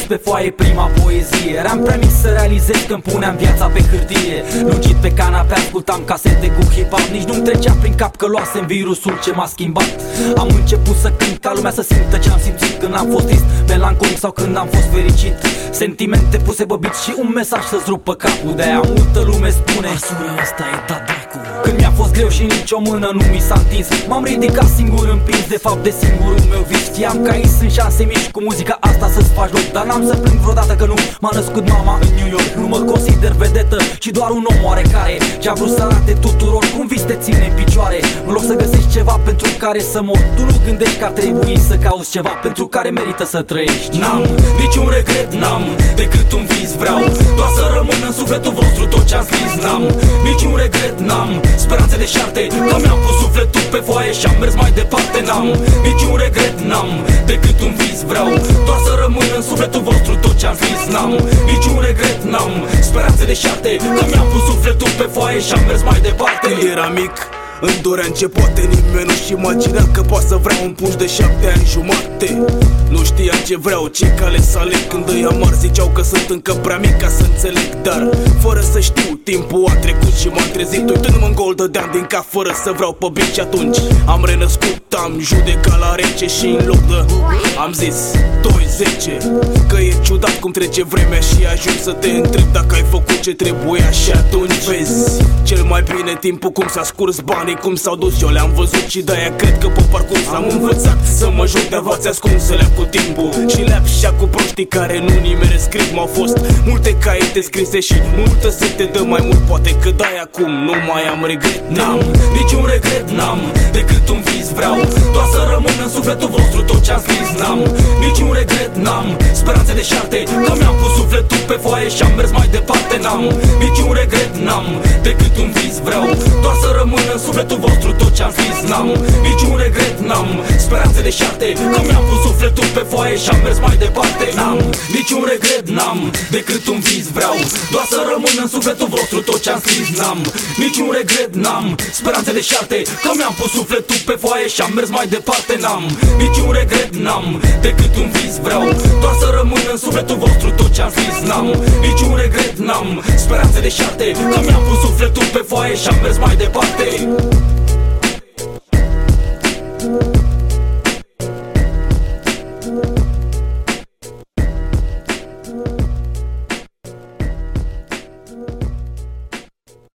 pe foaie prima poezie. Eram prea mic să realizez când puneam viața pe hârtie. Lungit pe canapea ascultam casete cu hip-hop. Nici nu-mi trecea prin cap că luasem virusul ce m-a schimbat. Am început să cânt ca lumea să simtă ce am simțit când am fost trist, melancolic sau când am fost fericit. Sentimente puse băbiți și un mesaj să-ți rupă capul. De-aia multă lume spune măsura asta e dat dracu. Când mi-a fost greu și nicio mână nu mi s-a întins, m-am ridicat singur împins de fapt de singurul meu vis. Știam că aici sunt șanse mici cu muzica asta să-ți faci loc, dar n-am să plâng vreodată că nu m-a născut mama în New York. Nu mă consider vedetă, ci doar un om oarecare ce-a vrut să arate tuturor cum vis te ține în picioare. În loc să găsești ceva pentru care să mor, tu nu gândești că ar trebui să cauți ceva pentru care merită să trăiești. N-am niciun regret, n-am decât un vis. Vreau doar să rămân în sufletul vostru tot ce-am scris. N-am niciun regret, n-am speranțe deșarte, că mi-am pus sufletul pe foaie și am mers mai departe. N-am niciun regret, n-am decât un vis. Vreau doar să rămân în sufletul vostru tot ce-am scris. N-am niciun regret, n-am speranțe deșarte, că mi-am pus sufletul pe foaie și am mers mai departe. Când eram mic îmi doream ce poate, nimeni nu-și imagina că poate să vreau un pungi de 7 ani jumate. Nu știam ce vreau, ce cale să aleg. Când îi amar ziceau că sunt încă prea mic ca să înțeleg, dar fără să știu, timpul a trecut și m-am trezit uitându-mă în gol, dădeam din cap fără să vreau pe bici. Și atunci am renăscut, am judecat la rece și în loc de am zis 2-10. Că e ciudat cum trece vremea și ajung să te întreb dacă ai făcut ce trebuia. Și atunci vezi cel mai bine timpul cum s-a scurs, banii cum s-au dus, eu le-am văzut și de-aia cred că pe parcurs am învățat să mă joc de avați ascunsele cu timpul și leapșa cu proștii care nu nimeri scriu. M-au fost multe caiete scrise și multă sete de mai mult, poate că de-aia acum nu mai am regret. N-am niciun regret, n-am decât un vis. Vreau doar să rămân în sufletul vostru tot ce-am scris. N-am niciun regret, n-am speranțe deșarte, că mi-am pus sufletul pe foaie și am mers mai departe. N-am niciun regret, n-am decât un vis. Vreau doar să rămân în sufletul vostru tot ce-am scris. N-am niciun regret, n-am speranțe deșarte, că mi-am pus sufletul pe foaie și am mers mai departe. N-am niciun regret, n-am decât un vis. Vreau doar să rămân în sufletul vostru tot ce-am scris. N-am niciun regret, n-am speranțe deșarte, că mi-am pus sufletul pe foaie și am mers mai departe. N-am niciun regret, n-am decât un vis. Vreau doar să rămân în sufletul vostru tot ce-am scris. N-am niciun regret, n-am speranțe deșarte, că mi-am pus sufletul pe foaie și am mers mai departe.